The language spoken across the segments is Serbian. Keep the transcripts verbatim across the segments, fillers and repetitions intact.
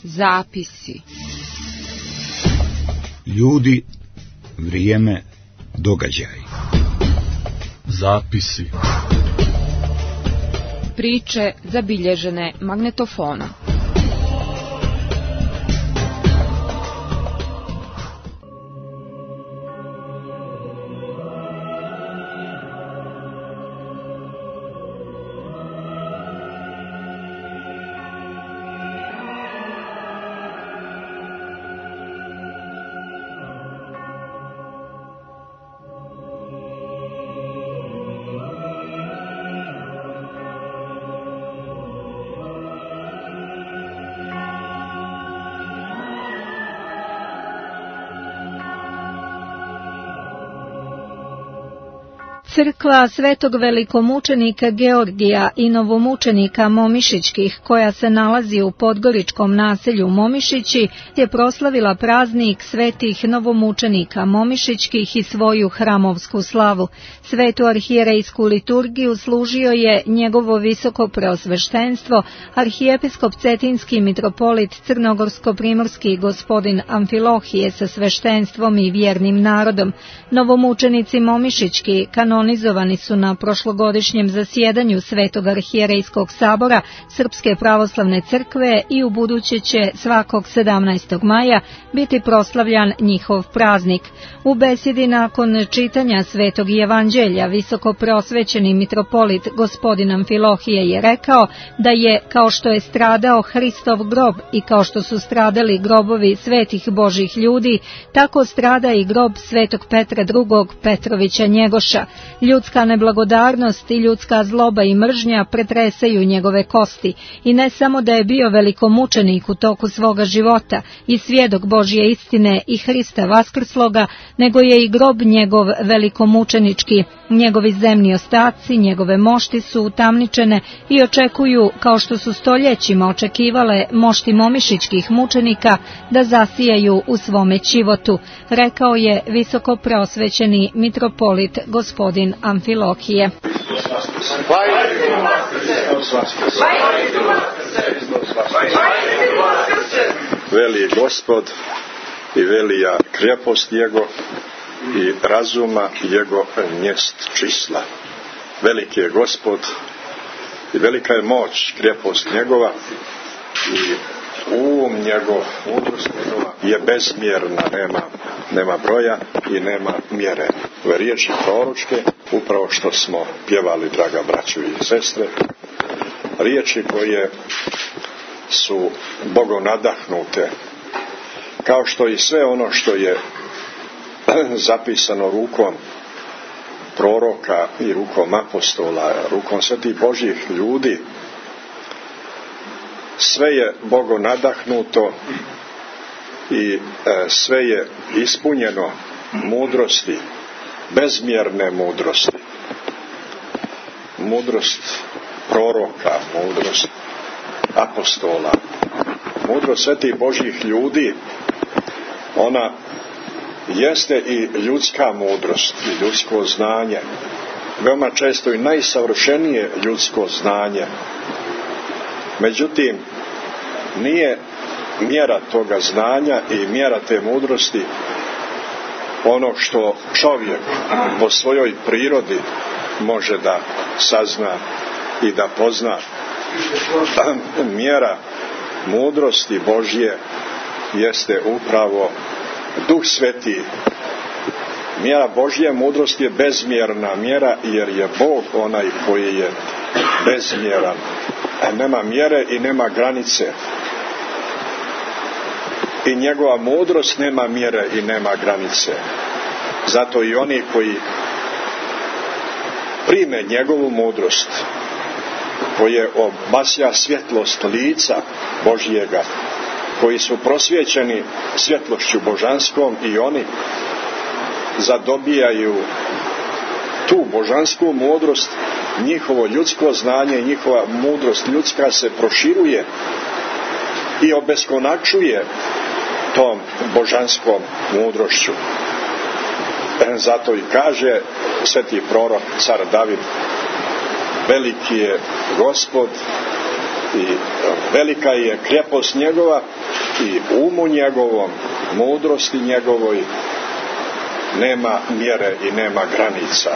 Zapisi. Ljudi, vrijeme, događaji. Zapisi. Priče zabilježene magnetofonom. Crkva Svetog velikomučenika Georgija i novomučenika Momišićkih, koja se nalazi u podgoričkom naselju Momišići, je proslavila praznik svetih novomučenika Momišićkih i svoju hramovsku slavu. Svetu arhijerejsku liturgiju služio je njegovo visoko preosveštenstvo, arhijepiskop Cetinski mitropolit Crnogorsko-primorski gospodin Amfilohije sa sveštenstvom i vjernim narodom. Novomučenici Momišićki kanonizovani su na prošlogodišnjem zasjedanju Svetog arhijerejskog sabora Srpske pravoslavne crkve i u buduće će svakog sedamnaestog maja biti proslavljan njihov praznik. U besjedi nakon čitanja Svetog evanđelja visoko preosvećeni mitropolit gospodin Amfilohije je rekao da je, kao što je stradao Hristov grob i kao što su stradali grobovi svetih Božih ljudi, tako strada i grob Svetog Petra drugog Petrovića Njegoša. Ljudska neblagodarnost i ljudska zloba i mržnja pretresaju njegove kosti i ne samo da je bio velikomučenik u toku svoga života i svjedok Božje istine i Hrista vaskrsloga, nego je i grob njegov velikomučenički. Njegovi zemni ostaci, njegove mošti su utamničene i očekuju, kao što su stoljećima očekivale mošti momišićkih mučenika, da zasijaju u svome ćivotu, rekao je visoko preosvećeni mitropolit gospodin Amfilohije. Veli Gospod i velija krepost njegov i razuma njegov mjest čisla. Veliki je Gospod i velika je moć krepost njegova i um njegov, mudrost njegova je bezmjerna, nema, nema broja i nema mjere. Ove riječi proročke, upravo što smo pjevali, draga braćo i sestre, riječi koje su Bogom nadahnute, kao što i sve ono što je zapisano rukom proroka i rukom apostola, rukom svetih Božjih ljudi, sve je Bogom nadahnuto i e, sve je ispunjeno mudrosti, bezmjerne mudrosti. Mudrost proroka, mudrost apostola, mudrost svetih Božjih ljudi, ona jeste i ljudska mudrost i ljudsko znanje, veoma često i najsavršenije ljudsko znanje. Međutim, nije mjera toga znanja i mjera te mudrosti ono što čovjek po svojoj prirodi može da sazna i da pozna. Mjera mudrosti Božje jeste upravo Duh Sveti. Mjera Božje mudrosti je bezmjerna mjera, jer je Bog onaj koji je bezmjeran. Nema mjere i nema granice. I njegova mudrost nema mjere i nema granice. Zato i oni koji prime njegovu mudrost, koje obasja svjetlost lica Božjega, koji su prosvjećeni svjetlošću božanskom, i oni zadobijaju tu božansku mudrost, njihovo ljudsko znanje i njihova mudrost ljudska se proširuje i obeskonačuje tom božanskom mudrošću. Zato i kaže sveti prorok car David: veliki je Gospod i velika je krepost njegova i umu njegovom, mudrosti njegovoj nema mjere i nema granica.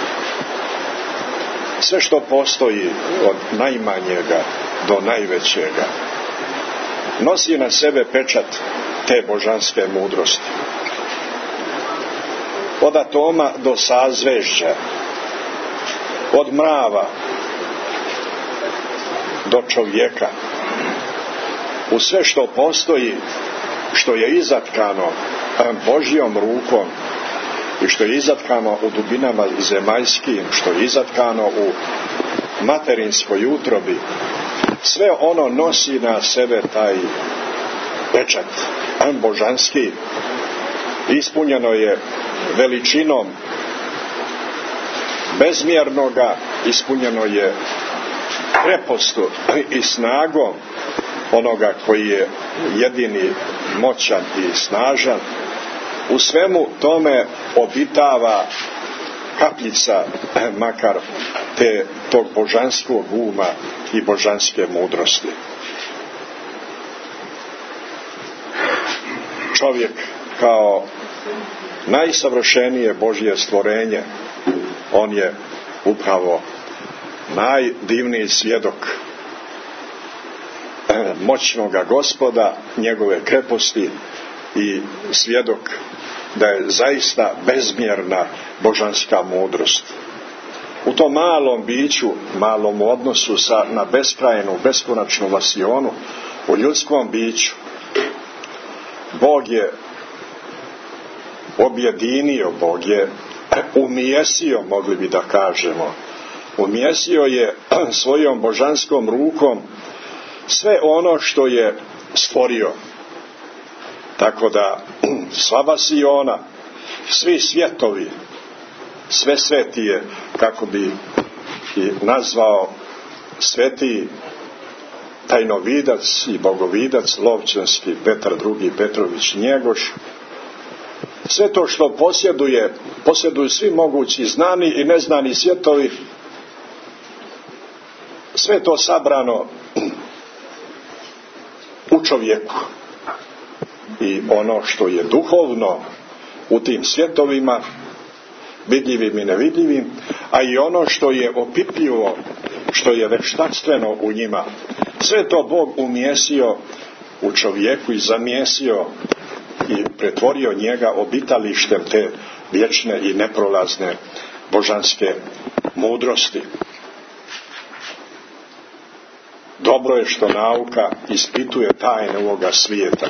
Sve što postoji od najmanjega do najvećega nosi na sebe pečat te božanske mudrosti. Od atoma do sazvežđa, od mrava do čovjeka, u sve što postoji, što je izatkano Božjom rukom i što je izatkano u dubinama zemaljskim, što je izatkano u materinskoj utrobi, sve ono nosi na sebe taj pečat božanski. Ispunjeno je veličinom bezmjernoga, ispunjeno je krepostu i snagom onoga koji je jedini moćan i snažan. U svemu tome obitava kapljica makar te tog božanskog uma i božanske mudrosti. Čovjek kao najsavršenije Božje stvorenje, on je upravo najdivniji svjedok moćnoga Gospoda, njegove kreposti i svjedok da je zaista bezmjerna božanska mudrost. U tom malom biću, malom odnosu sa, na beskrajnu, beskonačnu vasionu, u ljudskom biću, Bog je objedinio, Bog je umjesio, mogli bi da kažemo. Umjesio je svojom božanskom rukom sve ono što je stvorio. Tako da sva vasiona, svi svjetovi, sve svetije, kako bi i nazvao sveti tajnovidac i bogovidac Lovćanski Petar drugi Petrović Njegoš, sve to što posjeduje, posjeduju svi mogući znani i neznani svjetovi, sve to sabrano u čovjeku. I ono što je duhovno u tim svjetovima, vidljivim i nevidljivim, a i ono što je opipljivo, što je veštačstveno u njima, sve to Bog umjesio u čovjeku i zamjesio i pretvorio njega obitalištem te vječne i neprolazne božanske mudrosti. Dobro je što nauka ispituje tajne ovoga svijeta.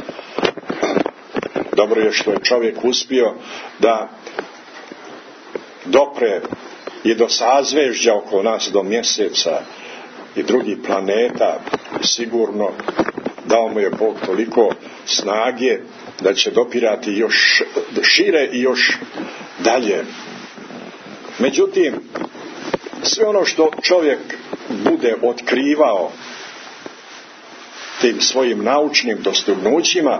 Dobro je što je čovjek uspio da dopre i do sazvežđa oko nas, do mjeseca i drugih planeta. Sigurno dao mu je Bog toliko snage da će dopirati još šire i još dalje. Međutim, sve ono što čovjek bude otkrivao tim svojim naučnim dostignućima,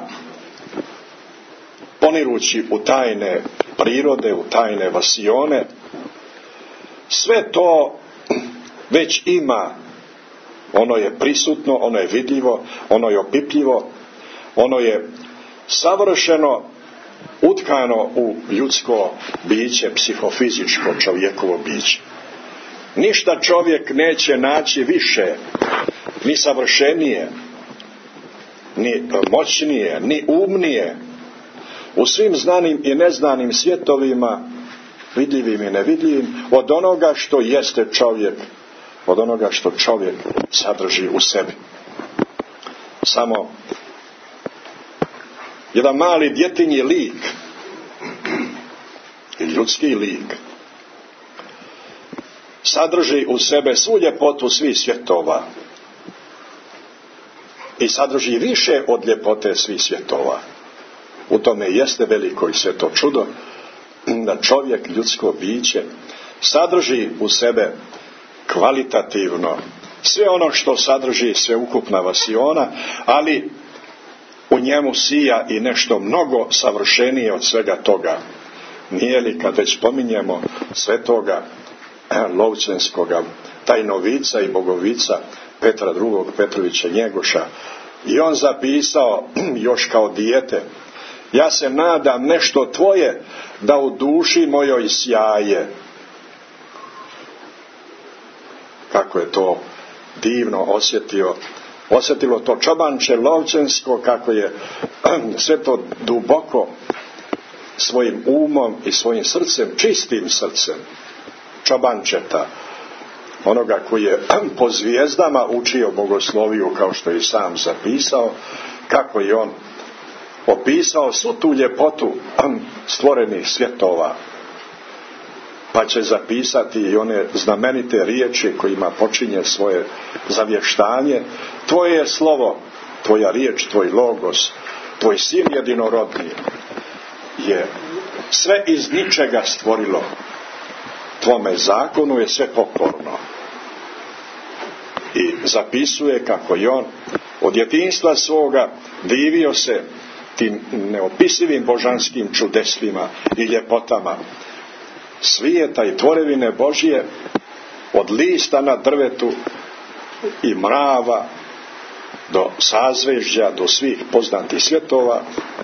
ponirući u tajne prirode, u tajne vasione, sve to već ima. Ono je prisutno, ono je vidljivo, ono je opipljivo, ono je savršeno utkano u ljudsko biće, psihofizičko čovjekovo biće. Ništa čovjek neće naći više, ni savršenije, ni moćnije, ni umnije u svim znanim i neznanim svjetovima, vidljivim i nevidljivim, od onoga što jeste čovjek, od onoga što čovjek sadrži u sebi. Samo jedan mali djetinji lik, ljudski lik, sadrži u sebe svu ljepotu svih svjetova i sadrži više od ljepote svih svjetova. U tome jeste veliko i sveto čudo da čovjek, ljudsko biće, sadrži u sebe kvalitativno sve ono što sadrži sveukupna vasiona, ali u njemu sija i nešto mnogo savršenije od svega toga. Nije li, kad već pominjemo svetoga Lovćanskoga tajnovica i bogovica Petra drugog Petrovića Njegoša. I on zapisao još kao dijete: ja se nadam nešto tvoje da u duši mojoj sjaje. Kako je to divno osjetio, osjetilo to čobanče lovčansko, kako je sve to duboko svojim umom i svojim srcem, čistim srcem čobančeta, onoga koji je po zvijezdama učio bogosloviju, kao što je i sam zapisao, kako je on opisao svu tu ljepotu stvorenih svjetova. Pa će zapisati i one znamenite riječi kojima počinje svoje zavještanje: tvoje je slovo, tvoja riječ, tvoj logos, tvoj sin jedinorodni je sve iz ničega stvorilo, tvome zakonu je sve pokorno. I zapisuje kako je on od djetinjstva svoga divio se tim neopisivim božanskim čudestvima i ljepotama svijeta i tvorevine Božje, od lista na drvetu i mrava do sazvežđa, do svih poznatih svjetova.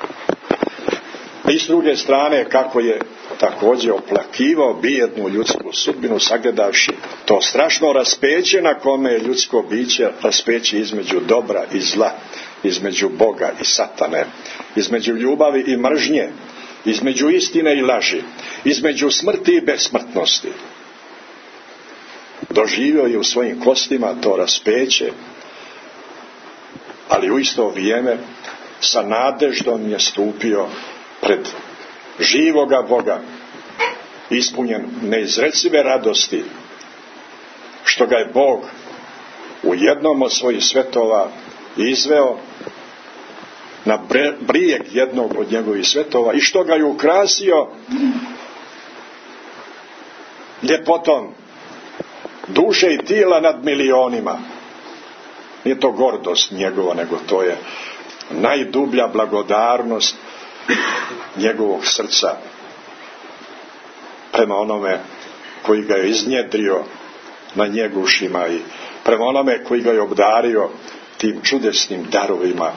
I s druge strane kako je također oplakivao bijednu ljudsku sudbinu, sagledavši to strašno raspeće na kome je ljudsko biće, raspeće između dobra i zla, između Boga i satane, između ljubavi i mržnje, između istine i laži, između smrti i besmrtnosti. Doživio je u svojim kostima to raspeće, ali u isto vrijeme sa nadeždom je stupio pred živoga Boga, ispunjen neizrecive radosti što ga je Bog u jednom od svojih svjetova izveo na brijeg jednog od njegovih svjetova i što ga je ukrasio ljepotom duše i tijela nad milionima. Nije to gordost njegova, nego to je najdublja blagodarnost njegovog srca prema onome koji ga je iznjedrio na njegušima i prema onome koji ga je obdario tim čudesnim darovima,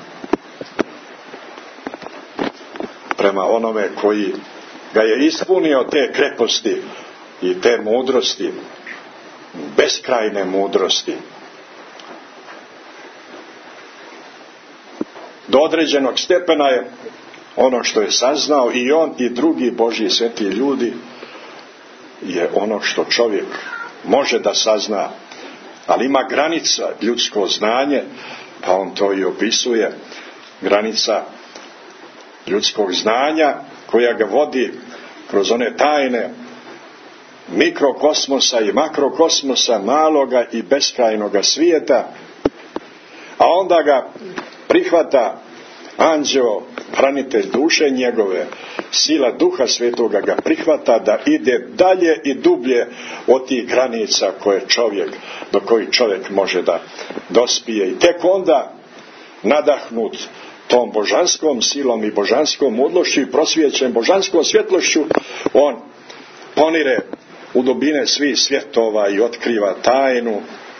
prema onome koji ga je ispunio te kreposti i te mudrosti, beskrajne mudrosti. Do određenog stepena je ono što je saznao i on i drugi Božji sveti ljudi je ono što čovjek može da sazna, ali ima granica ljudsko znanje, pa on to i opisuje, granica ljudskog znanja koja ga vodi kroz one tajne mikrokosmosa i makrokosmosa, maloga i beskrajnoga svijeta, a onda ga prihvata anđeo, hranitelj duše njegove, sila Duha Svetoga ga prihvata da ide dalje i dublje od tih granica koje čovjek, do kojih čovjek može da dospije, i tek onda nadahnut tom božanskom silom i božanskom mudrošću i prosvjećen božanskom svjetlošću, on ponire u dubine svih svjetova i otkriva tajnu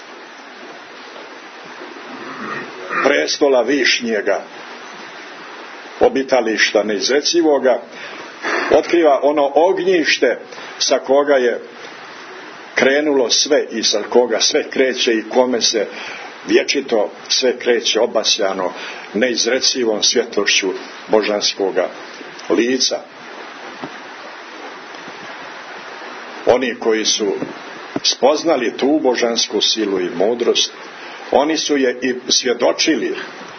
prestola višnjega, obitališta neizrecivoga, otkriva ono ognjište sa koga je krenulo sve i sa koga sve kreće i kome se vječito sve kreće obasjano neizrecivom svjetlošću božanskoga lica. Oni koji su spoznali tu božansku silu i mudrost, oni su je i svjedočili.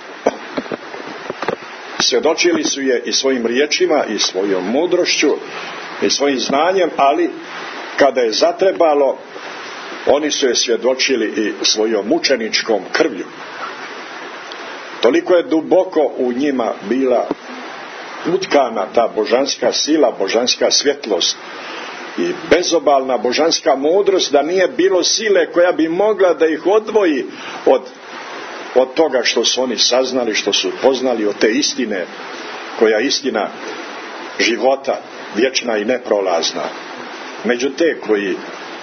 Svjedočili su je i svojim riječima i svojom mudrošću i svojim znanjem, ali kada je zatrebalo, oni su je svjedočili i svojom mučeničkom krvlju. Toliko je duboko u njima bila utkana ta božanska sila, božanska svjetlost i bezobalna božanska mudrost, da nije bilo sile koja bi mogla da ih odvoji od, od toga što su oni saznali, što su poznali, od te istine, koja istina života, vječna i neprolazna. Među te koji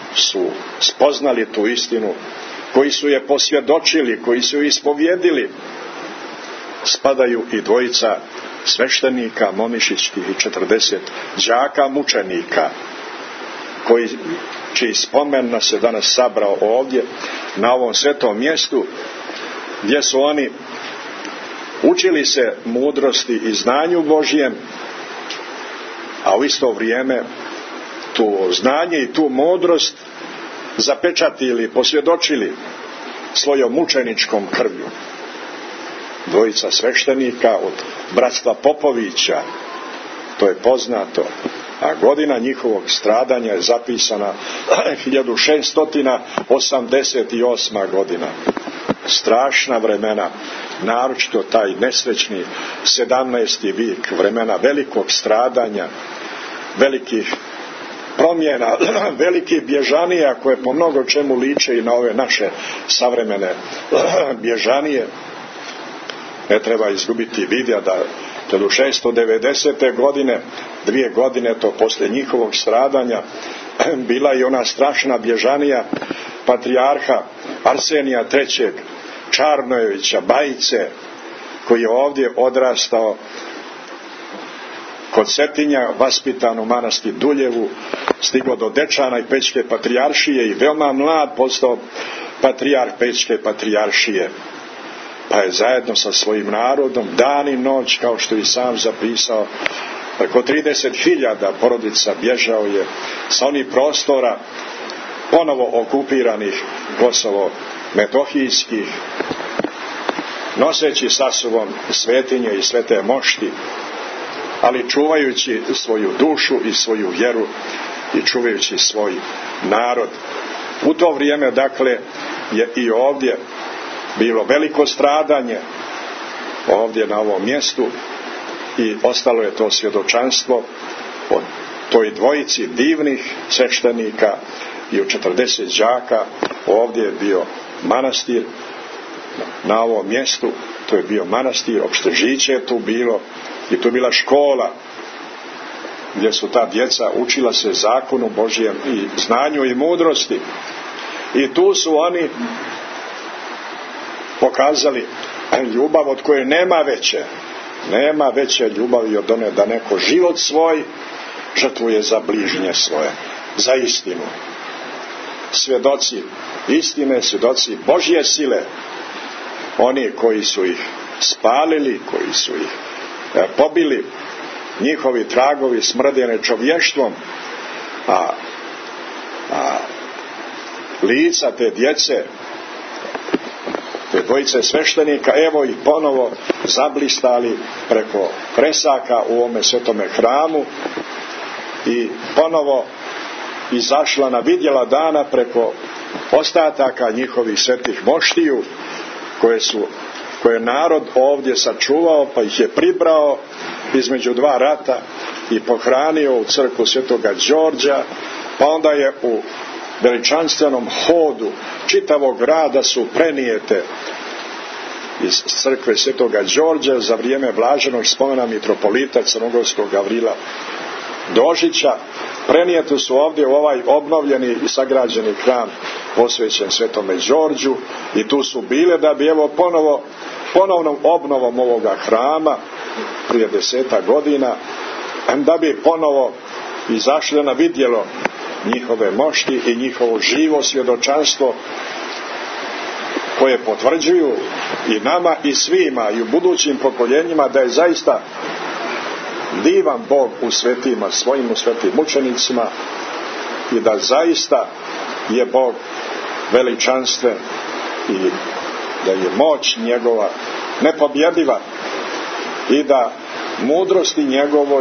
su spoznali tu istinu, koji su je posvjedočili, koji su je ispovjedili, spadaju i dvojica sveštenika momišićkih i četrdeset đaka mučenika, koji, čiji spomen nas se danas sabrao ovdje na ovom svetom mjestu, gdje su oni učili se mudrosti i znanju Božjem, a u isto vrijeme tu znanje i tu mudrost zapečatili, posvjedočili svojom mučeničkom krvlju. Dvojica sveštenika od bratstva Popovića, to je poznato, a godina njihovog stradanja je zapisana hiljadu šeststo osamdeset osma godina. Strašna vremena, naročito taj nesrećni sedamnaesti vijek, vremena velikog stradanja, velikih promjena, velikih bježanija koje po mnogo čemu liče i na ove naše savremene bježanije. Ne treba izgubiti vidja da hiljadu šeststo devedesete godine, dvije godine to poslije njihovog stradanja, bila i ona strašna bježanija patrijarha Arsenija trećeg Čarnojevića Bajice, koji je ovdje odrastao kod Cetinja, vaspitan u manastir Duljevu, stigao do Dečana i Pećke patrijaršije i veoma mlad postao patrijarh Pećke patrijaršije. Pa je zajedno sa svojim narodom dan i noć, kao što i sam zapisao, preko trideset hiljada porodica bježao je sa onih prostora ponovo okupiranih Kosovo Metohijskih, noseći sa sobom svetinje i svete mošti, ali čuvajući svoju dušu i svoju vjeru i čuvajući svoj narod. U to vrijeme, dakle, je i ovdje bilo veliko stradanje, ovdje na ovom mjestu, i ostalo je to svjedočanstvo o toj dvojici divnih sveštenika i u četrdeset đaka. Ovdje je bio manastir na ovom mjestu, to je bio manastir, opštežiće je tu bilo i tu bila škola gdje su ta djeca učila se zakonu Božjem i znanju i mudrosti, i tu su oni pokazali ljubav od koje nema veće nema veće ljubavi od one da neko život svoj žrtvuje za bližnje svoje, za istinu. Svjedoci istine, svjedoci Božje sile, oni koji su ih spalili, koji su ih pobili, njihovi tragovi smrdjene čovještvom, a, a lica te djece, te dvojice sveštenika, evo ih ponovo zablistali preko kresaka u ovome svetome hramu i ponovo izašla na vidjela dana preko ostataka njihovih svetih moštiju koje su koje je narod ovdje sačuvao, pa ih je pribrao između dva rata i pohranio u crkvu Svetoga Đorđa, pa onda je u veličanstvenom hodu čitavog grada su prenijete iz crkve Svetoga Đorđa za vrijeme blaženog spomena mitropolita crnogorskog Gavrila Dožića. Prenijete su ovdje u ovaj obnovljeni i sagrađeni hram posvećen Svetome Đorđu, i tu su bile da bi evo ponovo ponovnom obnovom ovoga hrama prije deseta godina, da bi ponovo izašli na vidjelo njihove mošti i njihovo živo svjedočanstvo koje potvrđuju i nama i svima i u budućim pokoljenjima da je zaista divan Bog u svetima svojim, u svetim mučenicima, i da zaista je Bog veličanstven i da je moć njegova nepobjediva i da mudrosti njegovoj,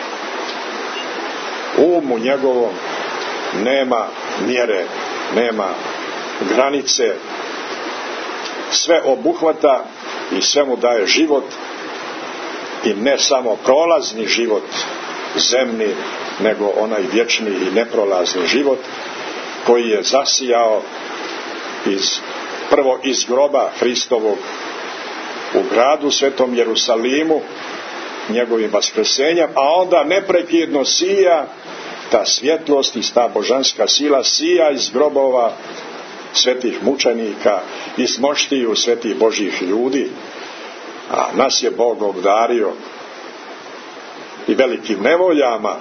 umu njegovom nema mjere, nema granice, sve obuhvata i sve mu daje život, i ne samo prolazni život zemni, nego onaj vječni i neprolazni život koji je zasijao iz, prvo iz groba Hristovog u gradu Svetom Jerusalimu njegovim vaskrsenjem, a onda neprekidno sija ta svjetlost i ta božanska sila sija iz grobova svetih mučenika, iz moštiju svetih Božjih ljudi, a nas je Bog obdario i velikim nevoljama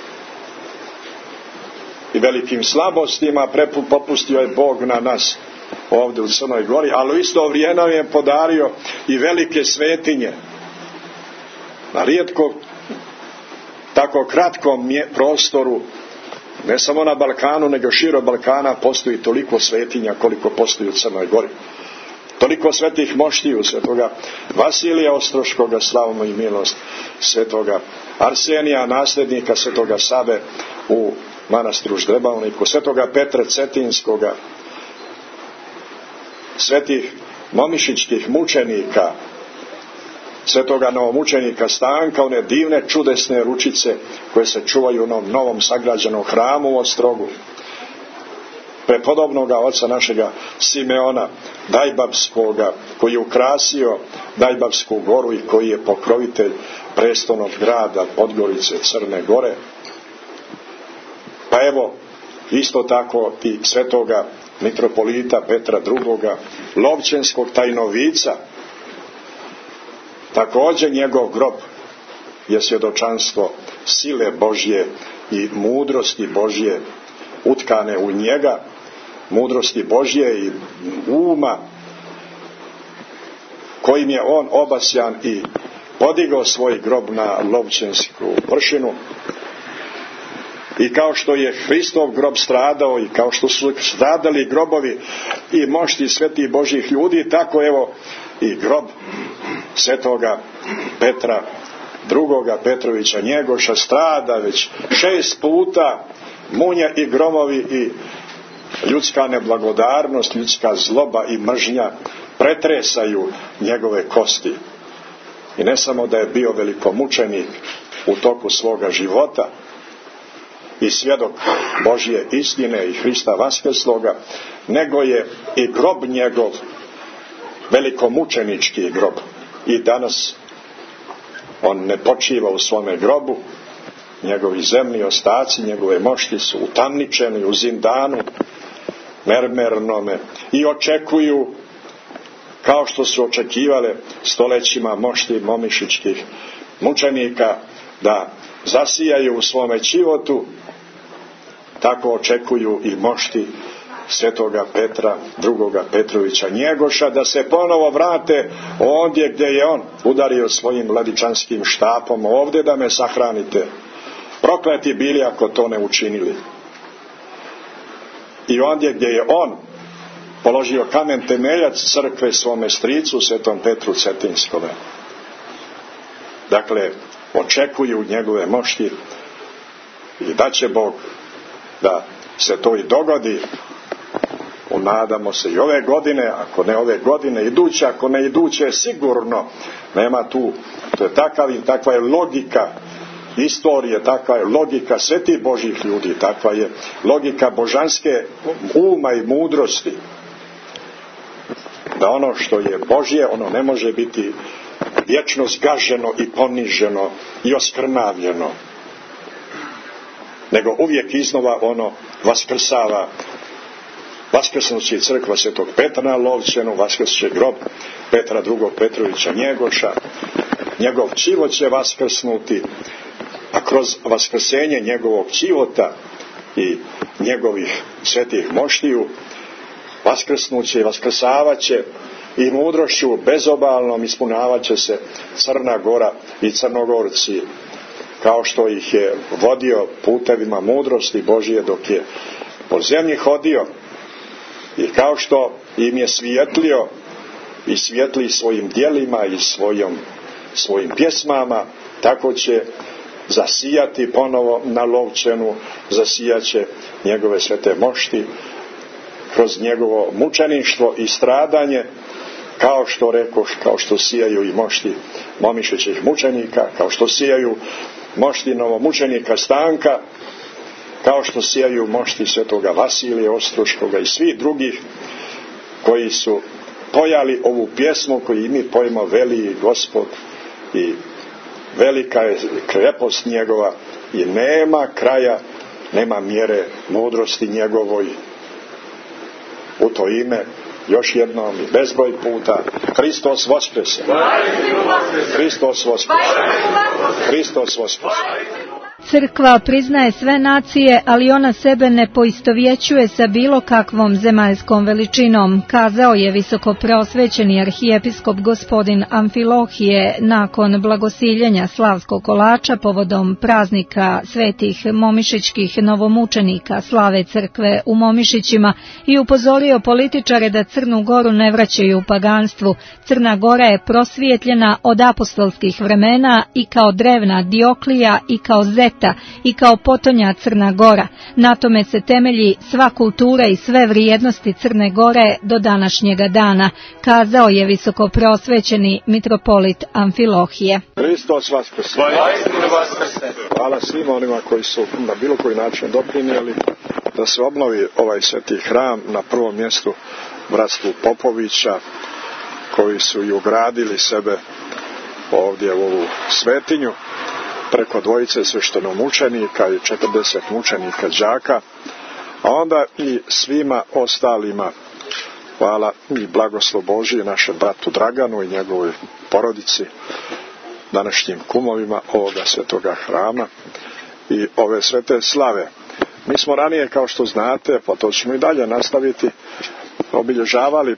i velikim slabostima. Popustio je Bog na nas ovdje u Crnoj Gori, ali u isto vrijeme je podario i velike svetinje. Na rijetko tako kratkom prostoru, ne samo na Balkanu, nego širo Balkana, postoji toliko svetinja koliko postoji u Crnoj Gori. Toliko svetih moštiju, svetoga Vasilija Ostroškoga, slavu mu i milost, svetoga Arsenija, nasljednika svetoga Save u manastiru Ždrebalniku, svetoga Petra Cetinskoga, svetih momišićkih mučenika, svetoga novomučenika Stanka, one divne čudesne ručice koje se čuvaju u onom novom sagrađenom hramu u Ostrogu, prepodobnoga oca našega Simeona Dajbabskoga, koji je ukrasio Dajbabsku goru i koji je pokrovitelj prestolnog grada Podgorice, Crne Gore. Pa evo, isto tako i svetoga mitropolita Petra drugoga Lovćenskog tajnovica, također njegov grob je svjedočanstvo sile Božje i mudrosti Božje utkane u njega, mudrosti Božje i uma kojim je on obasjan i podigao svoj grob na Lovćensku vršinu. I kao što je Hristov grob stradao i kao što su stradali grobovi i mošti svetih Božjih ljudi, tako evo i grob svetoga Petra drugoga Petrovića Njegoša strada već šest puta. Munje i gromovi i ljudska neblagodarnost, ljudska zloba i mržnja pretresaju njegove kosti. I ne samo da je bio velikomučenik u toku svoga života i svjedok Božje istine i Hrista vaskrsloga, nego je i grob njegov velikomučenički grob. I danas on ne počiva u svome grobu, njegovi zemni ostaci, njegove mošti su utamničeni u zindanu mermernome i očekuju, kao što su očekivale stoljećima mošti momišićkih mučenika, da zasijaju u svome životu, tako očekuju i mošti svetoga Petra drugoga Petrovića Njegoša, da se ponovo vrate ondje gdje je on udario svojim ladičanskim štapom: ovdje da me sahranite. Prokleti bili ako to ne učinili. I ondje gdje je on položio kamen temeljac crkve svome stricu svetom Petru Cetinskome. Dakle, očekuju njegove mošti i da će Bog da se to i dogodi. Nadamo se i ove godine, ako ne ove godine iduće, ako ne iduće sigurno. Nema tu, to je takav i takva je logika istorije, takva je logika svetih Božjih ljudi, takva je logika božanske uma i mudrosti, da ono što je Božje, ono ne može biti vječno zgaženo i poniženo i oskrnavljeno, nego uvijek iznova ono vaskrsava. Vaskrsnuće crkva svetog Petra na Lovćenu, vaskrsnuće grob Petra drugog Petrovića Njegoša, njegov život će vaskrsnuti, a kroz vaskrsenje njegovog života i njegovih svetih moštiju vaskrsnuće i vaskrsavat i mudrošću bezobalnom ispunjavat će se Crna Gora i Crnogorci, kao što ih je vodio putevima mudrosti Božije dok je po zemlji hodio, i kao što im je svijetlio i svijetli svojim djelima i svojom, svojim pjesmama, tako će zasijati ponovo na Lovćenu, zasijaće njegove svete mošti kroz njegovo mučeništvo i stradanje, kao što rekoš, kao što sijaju i mošti momišićih mučenika, kao što sijaju mošti novomučenika Stanka, kao što sijaju mošti svetoga Vasilija Ostroškoga i svih drugih koji su pojali ovu pjesmu koju mi pojmo: veli Gospod i velika je krepost njegova i nema kraja nema mjere mudrosti njegovoj. U to ime još jednom i bezbroj puta Hristos Voskrese! Hristos Voskrese! Hristos Voskrese! Crkva priznaje sve nacije, ali ona sebe ne poistovjećuje sa bilo kakvom zemaljskom veličinom, kazao je visokopreosvećeni arhijepiskop gospodin Amfilohije nakon blagosiljenja slavskog kolača povodom praznika svetih momišićkih novomučenika slave crkve u Momišićima i upozorio političare da Crnu Goru ne vraćaju u paganstvu. Crna Gora je prosvijetljena od apostolskih vremena i kao drevna Dioklija i kao Zeta i kao potonja Crna Gora. Na tome se temelji sva kultura i sve vrijednosti Crne Gore do današnjega dana, kazao je visokopreosvećeni mitropolit Amfilohije. Hristos Vaskrse! Hvala svima onima koji su na bilo koji način doprinijeli da se obnovi ovaj sveti hram, na prvom mjestu bratstvu Popovića, koji su i ugradili sebe ovdje u ovu svetinju, preko dvojice sveštenomučenika i četrdeset mučenika đaka, a onda i svima ostalima. Hvala i blagoslov Božji našem bratu Draganu i njegovoj porodici, današnjim kumovima ovoga svetoga hrama i ove svete slave. Mi smo ranije, kao što znate, pa to ćemo i dalje nastaviti, obilježavali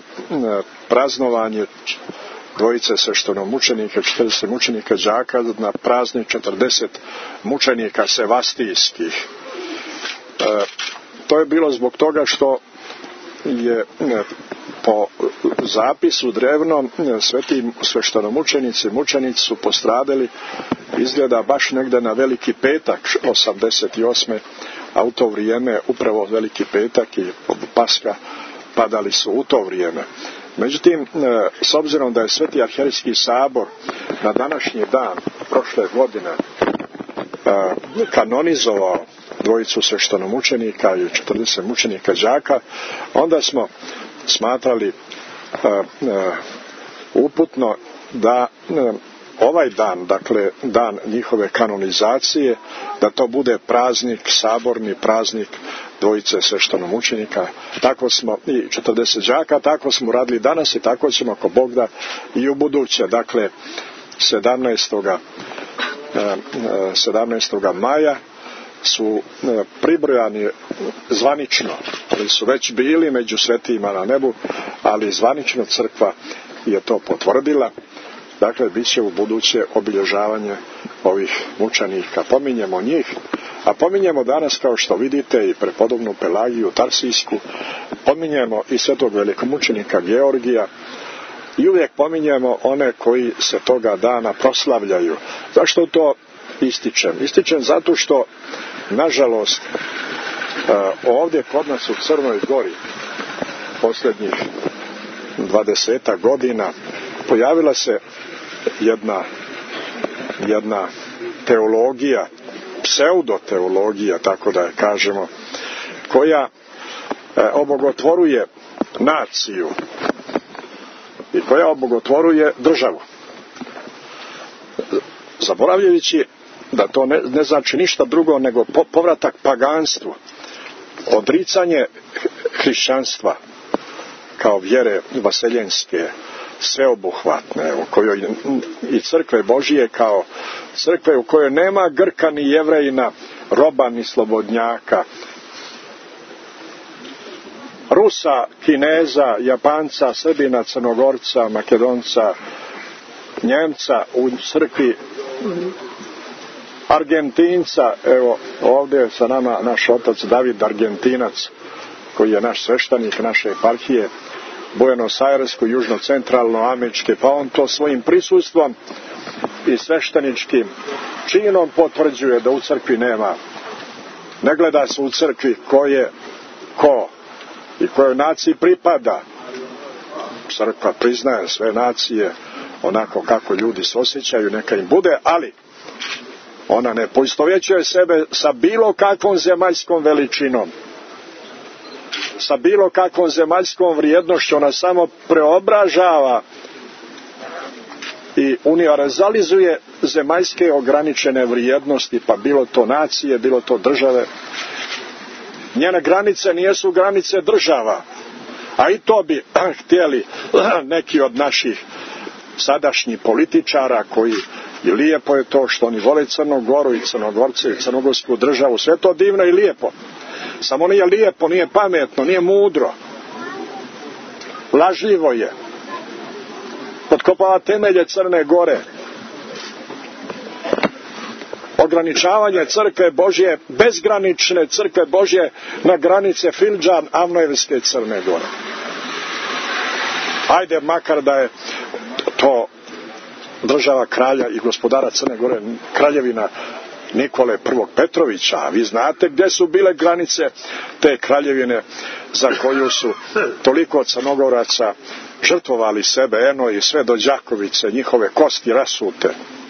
praznovanje dvojice sveštenomučenika, četrdeset mučenika đaka na praznik četrdeset mučenika sevastijskih. E, to je bilo zbog toga što je po zapisu drevnom sveti sveštenomučenici mučenici su postradali, izgleda baš negde na Veliki petak osamdeset osme, a u to vrijeme upravo Veliki petak i Paska padali su u to vrijeme. Međutim, s obzirom da je Sveti arhijerejski sabor na današnji dan prošle godine kanonizovao dvojicu sveštenomučenika i četrdeset mučenika đaka, onda smo smatrali uputno da ovaj dan, dakle dan njihove kanonizacije, da to bude praznik, saborni praznik dvojice sveštenomučenika. Tako smo i četrdeset đaka, tako smo radili danas i tako ćemo, ako Bog da, i u buduće. Dakle, sedamnaestog maja su pribrojani zvanično, ali su već bili među svetima na nebu, ali zvanično crkva je to potvrdila. Dakle, bit će u buduće obilježavanje ovih mučenika. Pominjemo njih, a pominjemo danas, kao što vidite, i prepodobnu Pelagiju Tarsijsku, pominjemo i svetog velikomučenika Georgija i uvijek pominjemo one koji se toga dana proslavljaju. Zašto to ističem? Ističem zato što, nažalost, ovdje kod nas u Crnoj Gori posljednjih dvadesetak godina pojavila se jedna, jedna teologija, pseudoteologija, tako da je kažemo, koja e, obogotvoruje naciju i koja obogotvoruje državu, zaboravljajući da to ne, ne znači ništa drugo nego po, povratak paganstvu, odricanje hrišćanstva kao vjere vaseljenske, sveobuhvatne, u kojoj i crkve Božije kao crkve u kojoj nema Grka ni Jevrejina, roba ni slobodnjaka, Rusa, Kineza, Japanca, Srbina, Crnogorca, Makedonca, Njemca, u crkvi Argentinca. Evo ovdje je sa nama naš otac David Argentinac, koji je naš sveštenik naše eparhije Buenos Airesko, južno-centralno američke, pa on to svojim prisustvom i svešteničkim činom potvrđuje da u crkvi nema, ne gleda se u crkvi ko je ko i kojoj naciji pripada. Crkva priznaje sve nacije onako kako ljudi se osjećaju, neka im bude, ali ona ne poistovjećuje sebe sa bilo kakvom zemaljskom veličinom, sa bilo kakvom zemaljskom vrijednošću. Ona samo preobražava i univerzalizuje zemaljske ograničene vrijednosti, pa bilo to nacije, bilo to države. Njene granice nijesu granice država, a i to bi htjeli neki od naših sadašnjih političara koji, i lijepo je to što oni vole Crnu Goru i Crnogorce i crnogorsku državu, sve to divno i lijepo, samo nije lijepo, nije pametno, nije mudro, lažljivo je, potkopava temelje Crne Gore. Ograničavanje crkve Božje, bezgranične crkve Božje na granice Fildžan Avnojevske Crne Gore. Ajde makar da je to država kralja i gospodara Crne Gore, kraljevina Nikole prvog Petrovića, a vi znate gdje su bile granice te kraljevine za koju su toliko Crnogoraca žrtvovali sebe, eno i sve do Đakovice, njihove kosti rasute.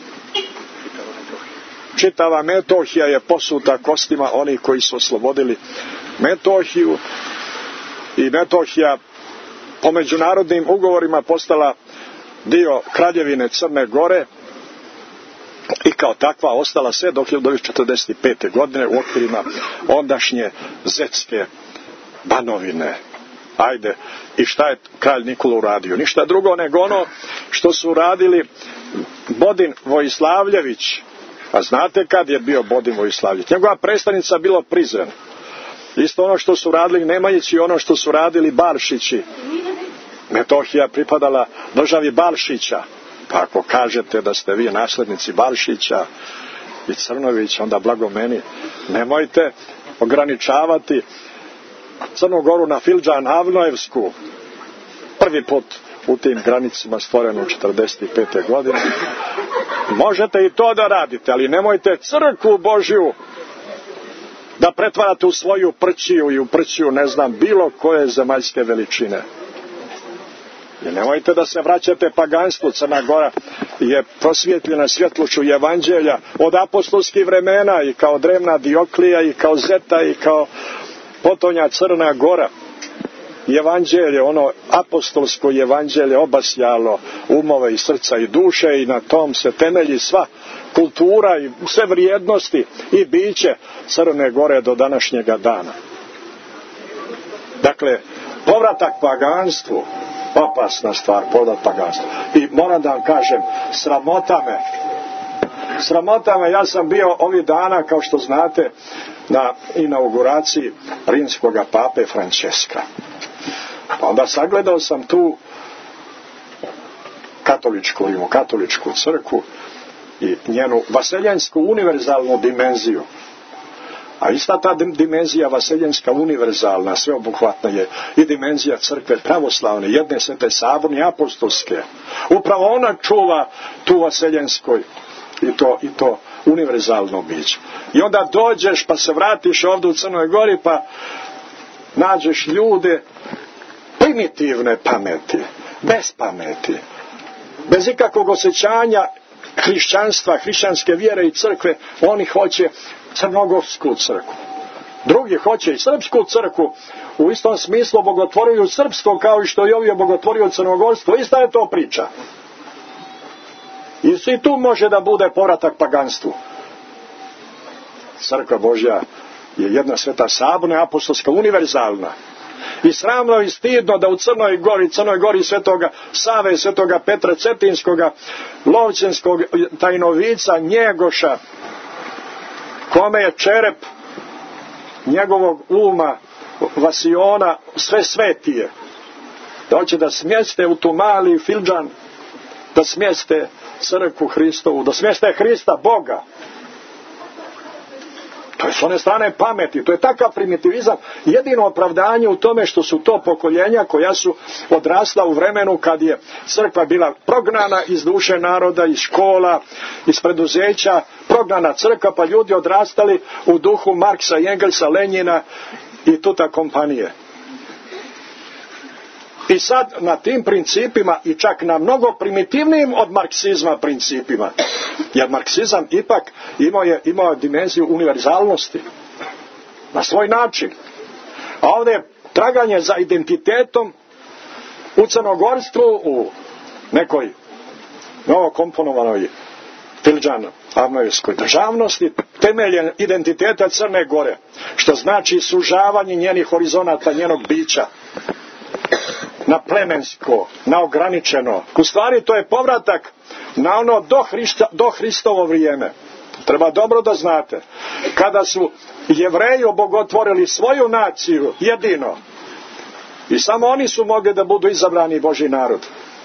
Čitava Metohija je posuta kostima onih koji su oslobodili Metohiju, i Metohija po međunarodnim ugovorima postala dio kraljevine Crne Gore i kao takva ostala sve do hiljadu devetsto četrdeset pete. godine u okvirima ondašnje Zetske banovine. Ajde, i šta je kralj Nikola uradio? Ništa drugo nego ono što su radili Bodin Vojislavljević. A znate kad je bio Bodin Vojislavljević? Njegova predstavnica bilo Prizren. Isto ono što su radili Nemanjići i ono što su radili Balšići. Metohija pripadala državi Balšića. Pa ako kažete da ste vi naslednici Balšića i Crnović, onda blago meni. Nemojte ograničavati Crnu Goru na Fildžan Avnojevsku. Prvi put u tim granicama stvoreno u četrdeset pete. godine. Možete i to da radite, ali nemojte crkvu Božju da pretvarate u svoju prćiju i u prćiju, ne znam, bilo koje zemaljske veličine. I nemojte da se vraćate paganstvu. Crna Gora je prosvjetljena svjetlošću evanđelja od apostolskih vremena, i kao drevna Dioklija, i kao Zeta, i kao potonja Crna Gora. Evanđelje, ono apostolsko evanđelje obasjalo umove i srca i duše, i na tom se temelji sva kultura i sve vrijednosti i biće Crne Gore do današnjega dana. Dakle, povratak paganstvu, opasna stvar, povratak paganstvu. I moram da vam kažem, sramota me, sramota me, ja sam bio ovih dana, kao što znate, na inauguraciji rimskog pape Frančeska. Pa onda sagledao sam tu katoličku Rimu, katoličku crkvu i njenu vaseljansku univerzalnu dimenziju. A ista ta dimenzija vaseljanska univerzalna, sveobuhvatna je i dimenzija crkve pravoslavne, jedne svete saborne apostolske. Upravo ona čuva tu vaseljanskoj i to, i to univerzalno biće. I onda dođeš pa se vratiš ovdje u Crnoj Gori pa nađeš ljude primitivne pameti, bez pameti, bez ikakvog osjećanja hrišćanstva, hrišćanske vjere i crkve. Oni hoće crnogorsku crkvu. Drugi hoće i srpsku crkvu, u istom smislu bogotvoruju srpsko kao i što i ovi bogotvoruju crnogorstvo. Ista je to priča. I svi tu može da bude povratak paganstvu. Crkva Božja je jedna sveta saborna, apostolska, univerzalna. I sramno i stidno da u Crnoj Gori, Crnoj Gori svetoga Save, svetoga Petra Cetinskoga, Lovćenskog tajnovica Njegoša, kome je čerep njegovog uma Vasiona sve svetije, da hoće da smjeste u tu mali Fildžan, da smjeste crkvu Hristovu, da smjeste Hrista Boga. To je s one strane pameti, to je takav primitivizam. Jedino opravdanje u tome što su to pokoljenja koja su odrasla u vremenu kad je crkva bila prognana iz duše naroda, iz škola, iz preduzeća, prognana crkva, pa ljudi odrastali u duhu Marksa, Engelsa, Lenjina i tuta kompanije. I sad na tim principima, i čak na mnogo primitivnijim od marksizma principima, jer marksizam ipak imao je imao dimenziju univerzalnosti na svoj način. A ovdje je traganje za identitetom u crnogorstvu, u nekoj novokomponovanoj Filiđan Avnojevskoj državnosti, temeljen identiteta Crne Gore, što znači sužavanje njenih horizonata, njenog bića na plemensko, na ograničeno. U stvari to je povratak na ono do, Hrista, do Hristovo vrijeme. Treba dobro da znate, kada su Jevreji obogotvorili svoju naciju jedino i samo oni su mogli da budu izabrani Božji narod.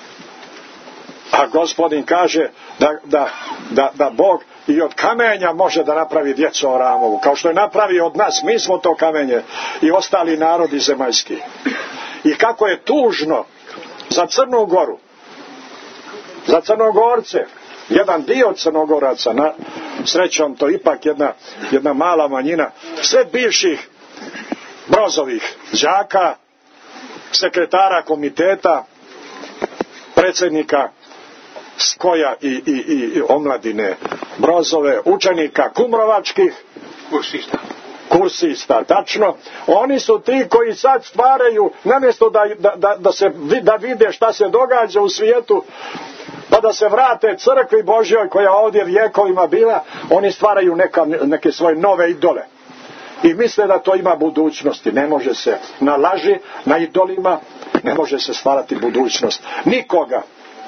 A Gospodin kaže da, da, da, da Bog i od kamenja može da napravi djecu Avramovu, kao što je napravio od nas. Mi smo to kamenje i ostali narodi zemaljski. I kako je tužno za Crnu Goru, za Crnogorce, jedan dio Crnogoraca, na srećom to ipak jedna, jedna mala manjina, sve bivših Brozovih đaka, sekretara komiteta, predsjednika Skoja i, i, i omladine Brozove, učenika kumrovačkih, Kursista. kursista, tačno. Oni su ti koji sad stvaraju, namjesto da, da, da, da, se, da vide šta se događa u svijetu, pa da se vrate crkvi Božjoj koja ovdje vjekovima bila, oni stvaraju neka, neke svoje nove idole. I misle da to ima budućnosti. Ne može se na laži, na idolima, ne može se stvarati budućnost. Nikoga.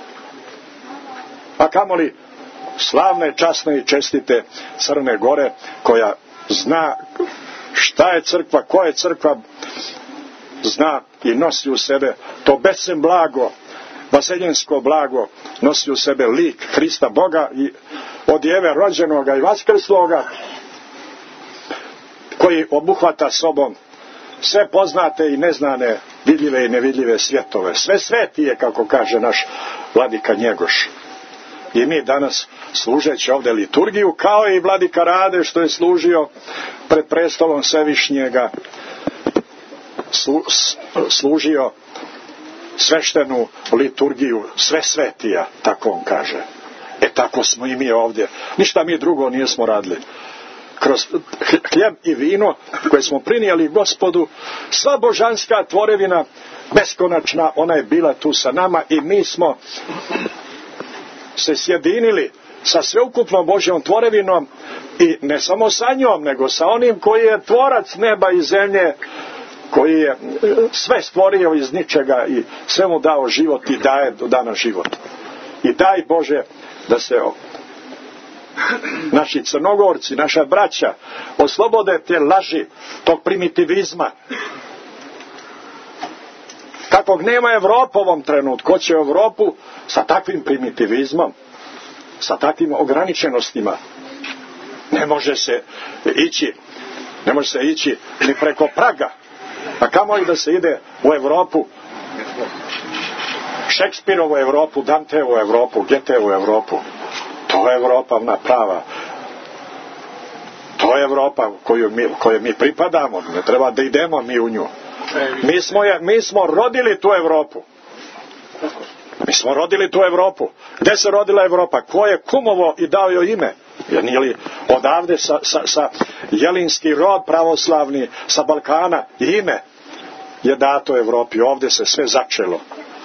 A kamoli slavne, časne i čestite Crne Gore, koja zna šta je crkva, ko je crkva, zna i nosi u sebe to besem blago, vaseljensko blago, nosi u sebe lik Hrista Boga i od Jeve rođenoga i vaskrsloga, koji obuhvata sobom sve poznate i neznane, vidljive i nevidljive svjetove. Sve svetije, kako kaže naš vladika Njegoš. I mi danas, služeći ovdje liturgiju, kao i vladika Rade što je služio pred prestolom Svevišnjega, slu, služio sveštenu liturgiju sve svetija, tako on kaže. E tako smo i mi ovdje. Ništa mi drugo nismo radili. Kroz hljeb i vino koje smo prinijeli Gospodu, sva božanska tvorevina beskonačna, ona je bila tu sa nama i mi smo se sjedinili sa sveukupnom Božjom tvorevinom i ne samo sa njom, nego sa onim koji je tvorac neba i zemlje, koji je sve stvorio iz ničega i sve mu dao život i daje do dana život. I daj Bože da se naši Crnogorci, naša braća oslobode te laži, tog primitivizma, kakvog nema Evropa u ovom trenutku. Ko će Evropu sa takvim primitivizmom, sa takvim ograničenostima? Ne može se ići, ne može se ići ni preko praga, a kamoli da se ide u Evropu, Šekspirovu Evropu, Danteovu Evropu, Goetheovu Evropu. To je Evropa prava. To je Evropa koju mi, koju mi pripadamo. Ne treba da idemo mi u nju. Mi smo, je, mi smo rodili tu Evropu. Mi smo rodili tu Evropu. Gdje se rodila Evropa? Ko je kumovo i dao joj ime? Jer nije li odavde sa, sa, sa jelinski rod pravoslavni, sa Balkana, ime je dato Evropi. Ovdje se sve začelo.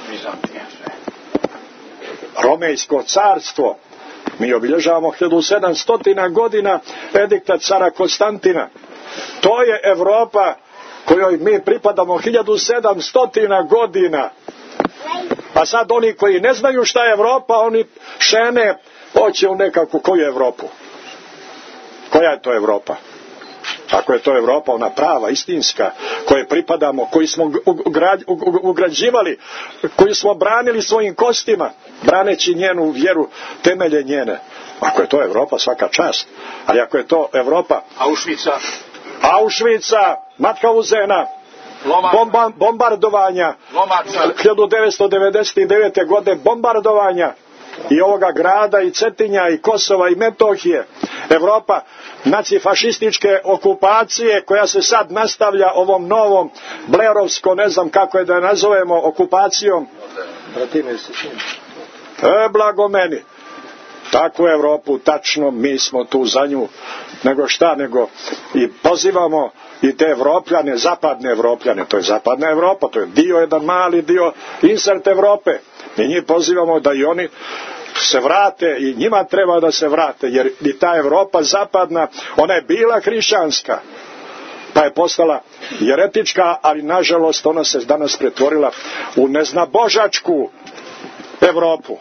Romejsko carstvo. Mi obilježavamo hiljadu sedamsto godina edikta cara Konstantina. To je Evropa kojoj mi pripadamo hiljadu sedamsto godina. A sad oni koji ne znaju šta je Evropa, oni šene hoće u nekakvu koju Evropu. Koja je to Evropa? Ako je to Evropa, ona prava, istinska, koje pripadamo, koji smo ugrađivali, koju smo branili svojim kostima, braneći njenu vjeru, temelje njene. Ako je to Evropa, svaka čast. Ali ako je to Evropa Auschwitza, Auschwitza, Mathausena, bomba, bombardovanja, Lomača, hiljadu devetsto devedeset devete. godine bombardovanja i ovoga grada i Cetinja i Kosova i Metohije, Evropa nacifašističke okupacije koja se sad nastavlja ovom novom blerovsko, ne znam kako je da je nazovemo, okupacijom. E, blago meni. Takvu Evropu, tačno, mi smo tu za nju, nego šta, nego i pozivamo i te Evropljane, zapadne Evropljane, to je zapadna Evropa, to je dio, jedan mali dio, insert Evrope. Mi njih pozivamo da i oni se vrate i njima treba da se vrate, jer i ta Evropa zapadna, ona je bila hrišćanska, pa je postala jeretička, ali nažalost ona se danas pretvorila u neznabožačku Evropu.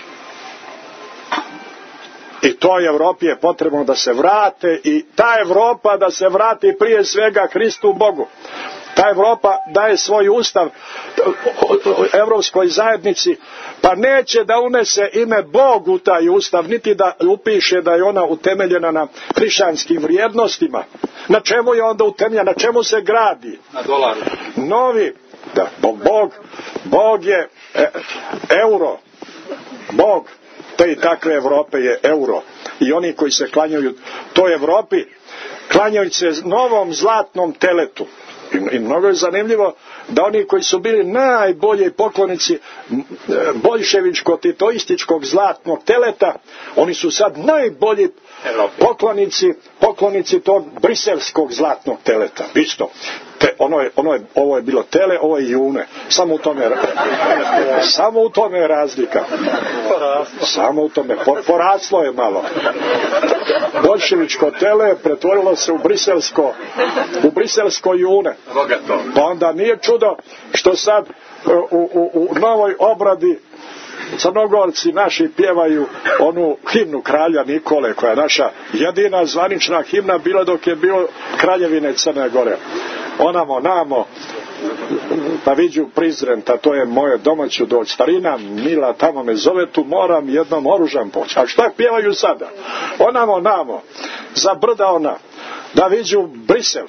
I toj Evropi je potrebno da se vrate i ta Evropa da se vrati prije svega Hristu Bogu. Ta Evropa daje svoj ustav Evropskoj zajednici, pa neće da unese ime Bog u taj ustav, niti da upiše da je ona utemeljena na hrišćanskim vrijednostima. Na čemu je onda utemeljena? Na čemu se gradi? Na dolaru. Novi, da, Bog, Bog je e, euro. Bog te i takve Evrope je euro. I oni koji se klanjaju toj Evropi, klanjaju se novom zlatnom teletu. I, I mnogo je zanimljivo da oni koji su bili najbolji poklonici boljševičko-titoističkog zlatnog teleta, oni su sad najbolji poklonici, poklonici tog briselskog zlatnog teleta. Isto. Te, ono je, ono je, ovo je bilo tele, ovo je june. Samo u tome, samo u tome je razlika. Samo u tome. Por, poraslo je malo. Boljševičko tele pretvorilo se u briselsko, u briselsko june. Pa onda nije čudo što sad u, u, u novoj obradi Crnogorci naši pjevaju onu himnu kralja Nikole, koja je naša jedina zvanična himna bila dok je bio kraljevine Crne Gore. Onamo, namo, pa viđu Prizrenta, to je moje domaću doć. Starina mila, tamo me zove, tu moram jednom oružan poći. A šta pjevaju sada? Onamo, namo, za brda ona, da viđu Brisel.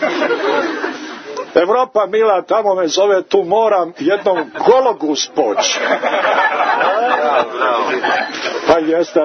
Evropa mila, tamo me zove, tu moram jednom Gologus poći. Pa jeste.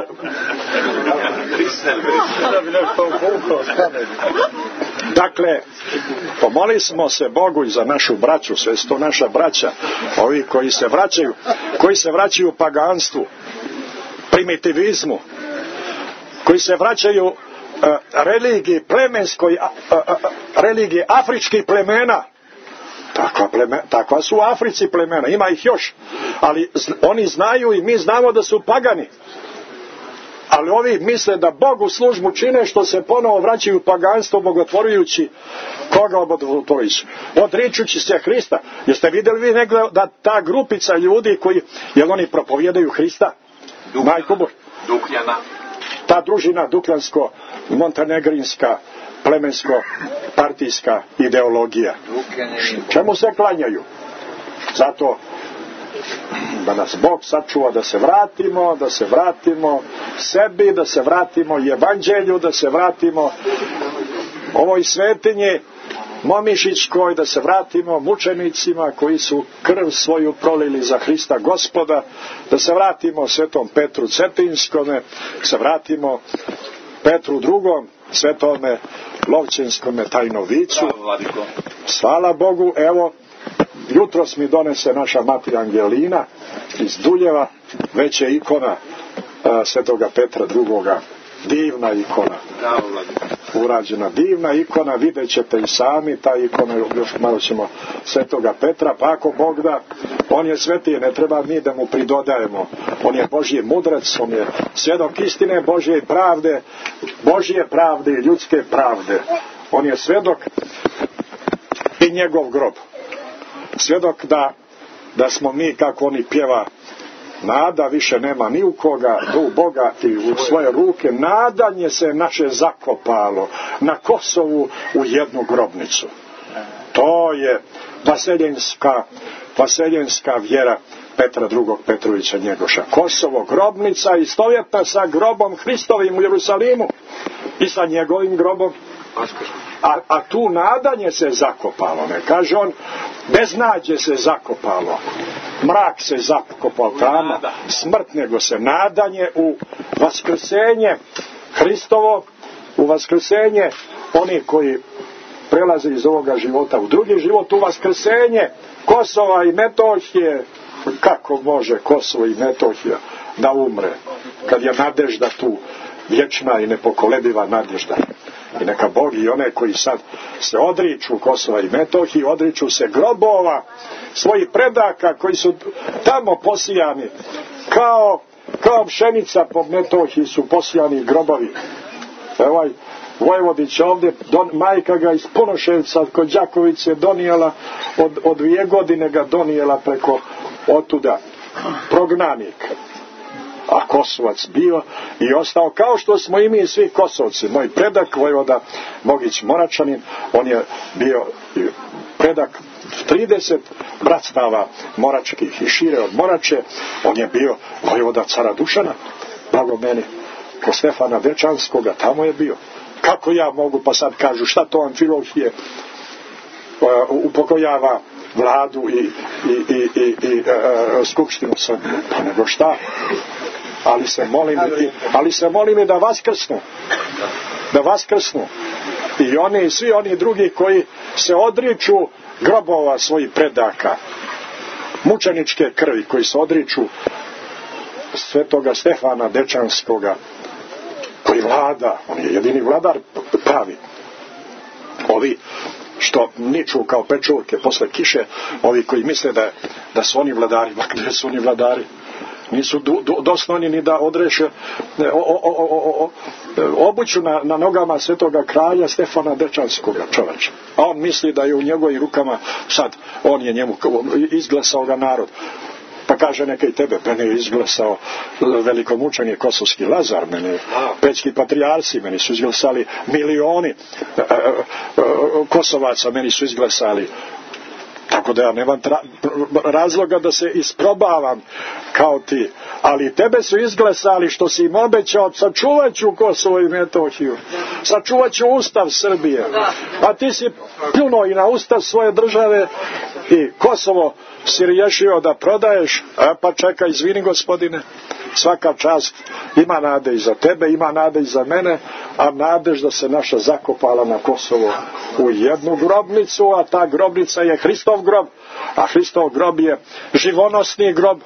Dakle, pomoli smo se Bogu i za našu braću, sve su to naša braća, ovi koji se vraćaju, koji se vraćaju paganstvu, primitivizmu, koji se vraćaju Uh, religiji plemenskoj, uh, uh, religiji afričkih plemena. Takva, pleme, takva su u Africi plemena, ima ih još, ali z, oni znaju i mi znamo da su pagani. Ali ovi misle da Bogu službu čine što se ponovo vraćaju u paganstvo, bogotvorujući koga obodvorujući? Odričući se Hrista. Jeste vidjeli vi negdje da ta grupica ljudi koji, jel oni propovijedaju Hrista? Majku Dukljana. Ta družina dukljansko montenegrinska plemensko partijska ideologija. Čemu se klanjaju? Zato da nas Bog sačuva, da se vratimo, da se vratimo sebi, da se vratimo evanđelju, da se vratimo ovoj svetinji momišićkoj, da se vratimo mučenicima koji su krv svoju prolili za Hrista Gospoda, da se vratimo svetom Petru Cetinskome, da se vratimo Petru drugom, svetome Lovćenskome tajnovicu. Hvala Bogu, evo, jutros mi donese naša mati Angelina iz Duljeva, već je ikona a, svetoga Petra drugoga. Divna ikona, urađena divna ikona, vidjet ćete i sami, ta ikona, još malo ćemo svetoga Petra, pa ako Bog da, on je sveti, ne treba mi da mu pridodajemo, on je Božji mudrac, on je svjedok istine Božje pravde, Božje pravde i ljudske pravde, on je svjedok i njegov grob, svjedok da, da smo mi, kako oni pjeva, nada više nema ni u koga, do u Boga i u svoje ruke. Nadanje se naše zakopalo na Kosovu u jednu grobnicu. To je vaseljenska, vaseljenska vjera Petra drugog Petrovića Njegoša. Kosovo, grobnica istovjetna sa grobom Hristovim u Jerusalimu i sa njegovim grobom. A, a tu nadanje se zakopalo, ne kaže on, beznađe se zakopalo, mrak se zakopao tamo, smrt, nego se nadanje u vaskrsenje Hristovo, u vaskrsenje oni koji prelaze iz ovoga života u drugi život, u vaskrsenje Kosova i Metohije. Kako može Kosovo i Metohija da umre kad je nadežda tu vječna i nepokolebiva nadežda? I neka Bog i one koji sad se odriču Kosova i Metohije, odriču se grobova svojih predaka koji su tamo posijani kao, kao pšenica po Metohiji su posijani grobovi. Ovaj Vojvodić ovdje, don, majka ga iz Ponoševca kod Đakovice donijela, od, od dvije godine ga donijela preko otuda, prognanik. A Kosovac bio i ostao, kao što smo i mi svi Kosovci. Moj predak, Vojvoda Mogić Moračanin, on je bio predak trideset bratstava moračkih i šire od Morače. On je bio vojvoda cara Dušana, blago meni, kod Stefana Dečanskoga, tamo je bio. Kako ja mogu, pa sad kažu, šta to Amfilohije uh, upokojava vladu i, i, i, i, i uh, skupštinu sam, pa nego šta? Ali se molim, i, ali se molim i da vaskrsnu, da vaskrsnu i oni i svi oni drugi koji se odriču grobova svojih predaka, mučeničke krvi, koji se odriču svetoga Stefana Dečanskoga, koji vlada, on je jedini vladar pravi. Ovi što niču kao pečurke posle kiše, ovi koji misle da, da su oni vladari, ma gdje su oni vladari? Nisu do, do, doslovni ni da odreše o, o, o, o, o, obuću na, na nogama svetoga kralja Stefana Dečanskoga, čoveče. A on misli da je u njegovim rukama sad, on je njemu izglasao ga narod. Pa kaže neka i tebe, mene je izglasao velikomučenje kosovski Lazar, mene pećki patrijarci, meni su izglasali milioni e, e, e, Kosovaca, meni su izglasali. Tako da ja nemam tra- razloga da se isprobavam kao ti. Ali tebe su izglasali što si im obećao, sačuvat ću Kosovo i Metohiju, sačuvat ću Ustav Srbije. A ti si pljunuo i na Ustav svoje države i Kosovo si riješio da prodaješ. A pa čekaj, izvini gospodine, svaka čast, ima nade i za tebe, ima nade i za mene, a nadež da se naša zakopala na Kosovo u jednu grobnicu, a ta grobnica je Hristov grob, a Hristov grob je živonosni grob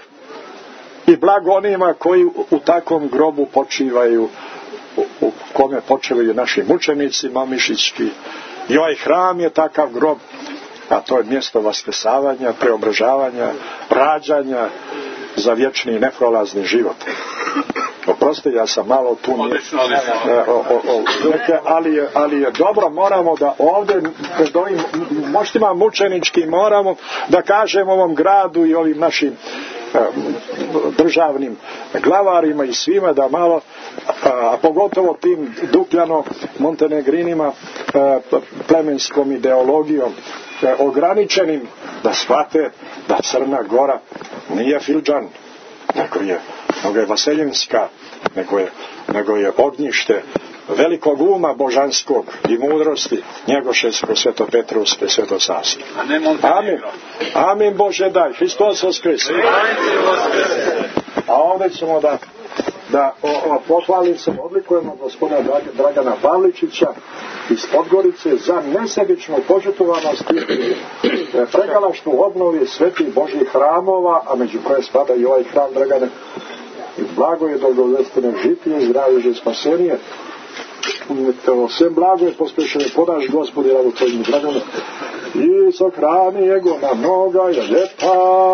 i blago onima koji u takvom grobu počivaju, u, u kome počivaju naši mučenici momišički. I ovaj hram je takav grob, a to je mjesto vaskrsavanja, preobražavanja, rađanja za vječni i neprolazni život. Oprosti, ja sam malo tu nije, o, o, o, neke, ali, je, ali je dobro, moramo da ovdje pred ovim moštima mučenički moramo da kažemo ovom gradu i ovim našim a, državnim glavarima i svima da malo, a, a pogotovo tim Dukljano Montenegrinima, a, plemenskom ideologijom a, ograničenim, da shvate da Crna Gora nije Filđan, nego je, nego je Vaseljenska, nego je, nego je ognjište velikog uma božanskog i mudrosti Njegoševsko, Svetopetrovske, Svetosavske. Amin. Amin Bože daj. Hristos Voskres. A ovdje ćemo da da o, o, pohvalim se, odlikujemo gospodina Dragana Pavličića iz Podgorice za nesebičnu požrtvovanost i pregalaštvu obnovi svetih Božjih hramova, a među koje spada i ovaj hram Dragane. Blago je dolgovestine žitije, zdravlje i spasenije. Sve blago je pospešeno podaš Gospodi radu tvojim Dragane. I sahrani jego na mnoga je ljepa.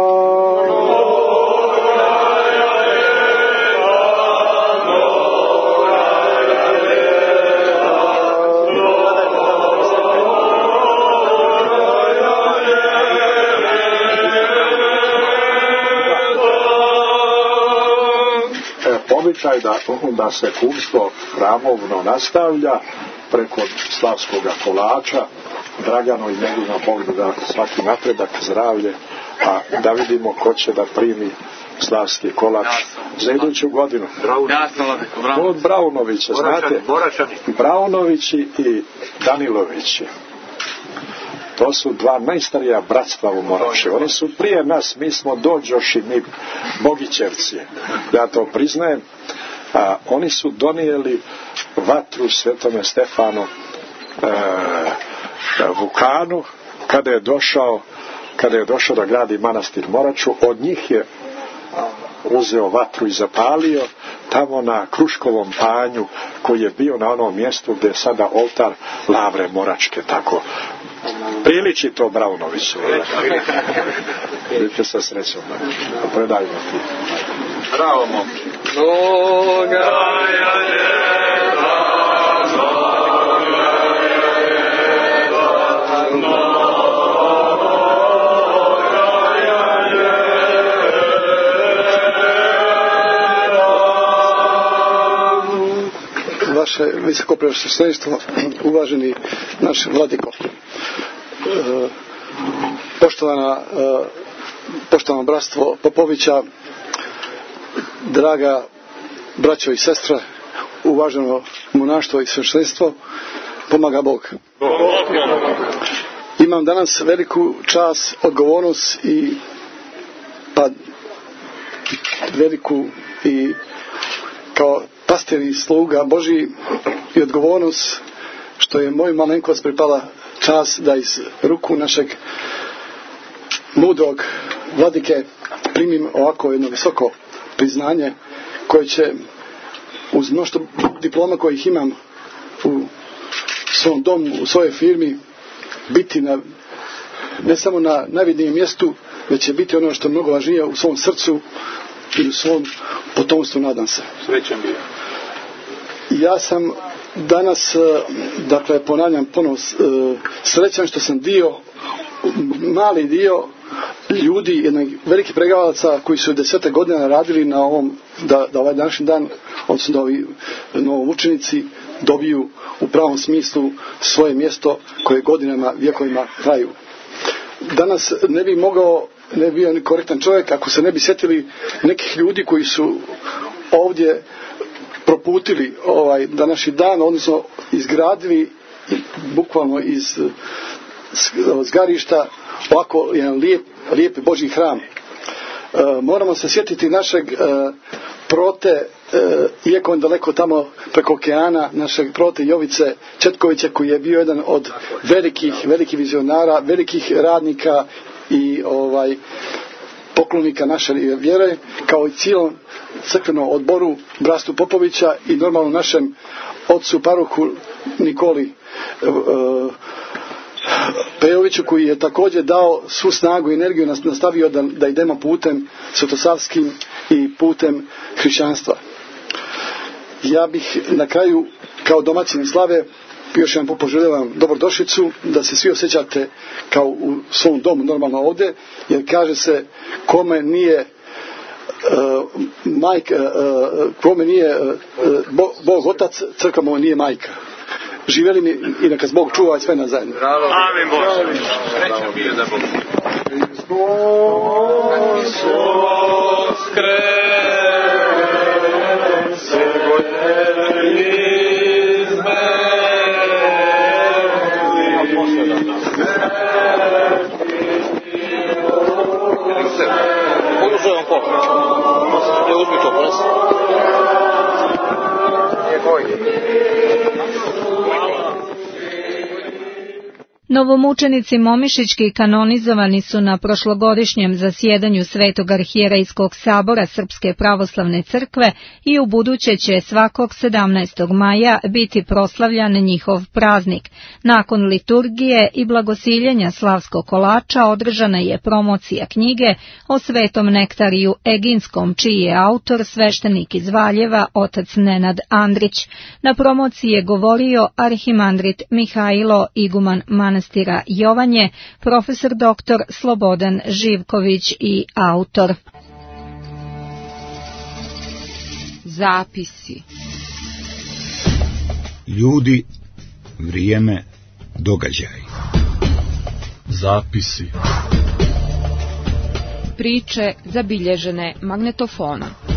Običaj da, da se kumstvo hramovno nastavlja preko slavskoga kolača. Dragano i mogu na Bog da svaki napredak, zdravlje, a da vidimo ko će da primi slavski kolač za iduću godinu. Od Braunovića, znate, Braunovići i Danilovići. To su dva najstarija bratstva u Morači. Oni su prije nas, mi smo dođoši, mi Bogićevci. Ja to priznajem. A oni su donijeli vatru Svetome Stefanu e, Vukanu kada je došao kada je došao da gradi manastir Moraču. Od njih je uzeo vatru i zapalio tamo na Kruškovom panju koji je bio na onom mjestu gdje je sada oltar Lavre Moračke. Tako priliči to Braunoviću. Vidite sa srećom. Predajmo ti. Bravo, momče. Vaše visoko preosveštenstvo, uvaženi naš vladiko, poštovana, poštovano bratstvo Popovića, draga braćo i sestre, uvaženo monaštvo i sveštenstvo, pomaga Bog. Imam danas veliku čast, odgovornost i pa veliku i kao pastir i sluga Božji i odgovornost što je moj malenkost pripala čast da iz ruku našeg mudrog vladike primim ovako jedno visoko priznanje koje će uz mnoštvo diploma kojih imam u svom domu, u svojoj firmi biti na, ne samo na najvidnijem mjestu, već će biti ono što je mnogo važnije u svom srcu i u svom potomstvu, nadam se. Srećan bio. Ja sam danas, dakle ponavljam ponovno, srećan što sam dio, mali dio ljudi, jednog velikih pregavalaca koji su desete godina radili na ovom, da, da ovaj današnji dan, odnosno da ovi novoučenici dobiju u pravom smislu svoje mjesto koje godinama, vjekovima traju. Danas ne bi mogao, ne bi bio ni korektan čovjek ako se ne bi sjetili nekih ljudi koji su ovdje proputili ovaj današnji dan, odnosno izgradili bukvalno iz zgarišta ovako jedan lijep, lijep Božji hram. E, moramo se sjetiti našeg e, prote, e, iako on daleko tamo preko okeana, našeg prote Jovice Četkovića, koji je bio jedan od velikih, velikih vizionara, velikih radnika i ovaj poklonika naše vjere, kao i cijelom crkvenom odboru bratstvu Popovića i normalno našem ocu paruhu Nikoli e, Pejoviću, koji je također dao svu snagu i energiju, nastavio da, da idemo putem svetosavskim i putem hrišćanstva. Ja bih na kraju kao domaćin slave još jedan put poželjavam dobrodošlicu, da se svi osjećate kao u svom domu normalno ovdje, jer kaže se kome nije uh, majka, uh, kome nije uh, Bog, Bog otac, crkva mu nije majka. Živjeli mi i neka Bog čuva sve na zajedno. Amin Bože. Srećan bio da Bog. Ponužujem pokreću. Ne uzmi to prosi. Nije koji. Novomučenici momišićki kanonizovani su na prošlogodišnjem zasjedanju Svetog arhijerejskog sabora Srpske pravoslavne crkve i u buduće će svakog sedamnaestog maja biti proslavljan njihov praznik. Nakon liturgije i blagosiljenja slavskog kolača održana je promocija knjige o Svetom Nektariju Eginskom, čiji je autor sveštenik iz Valjeva, otac Nenad Andrić. Na promociji je govorio arhimandrit Mihajlo, iguman manastira Jovanje, profesor doktor Slobodan Živković i autor. Zapisi. Ljudi, vrijeme, događaj. Zapisi. Priče zabilježene magnetofonom.